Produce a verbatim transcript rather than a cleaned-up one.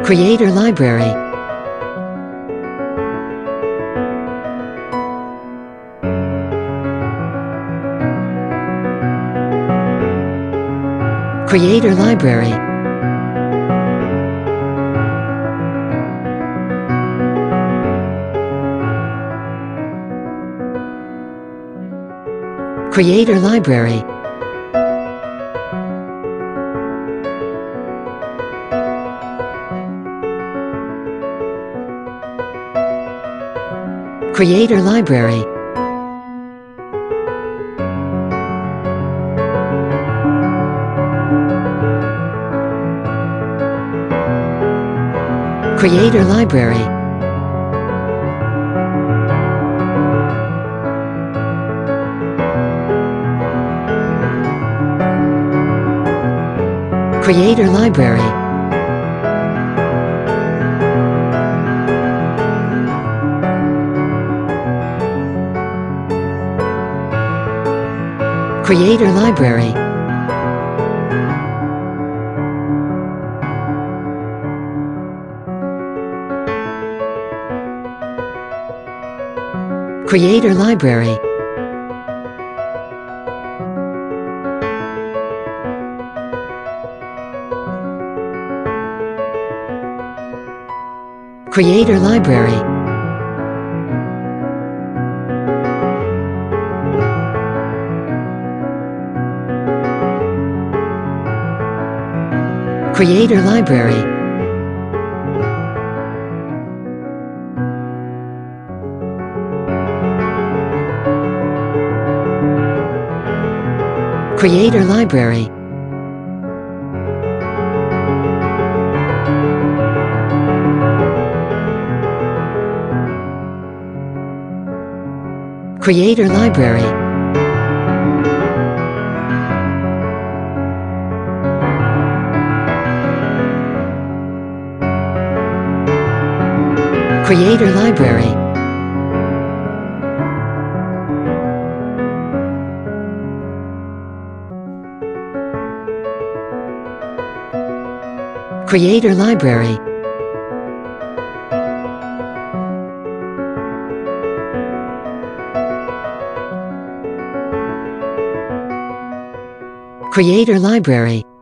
Creator Library. Creator Library. Creator Library. Creator Library. Creator Library. Creator Library. Creator Library. Creator Library. Creator Library. Creator Library. Creator Library. Creator Library. Creator Library. Creator Library. Creator Library.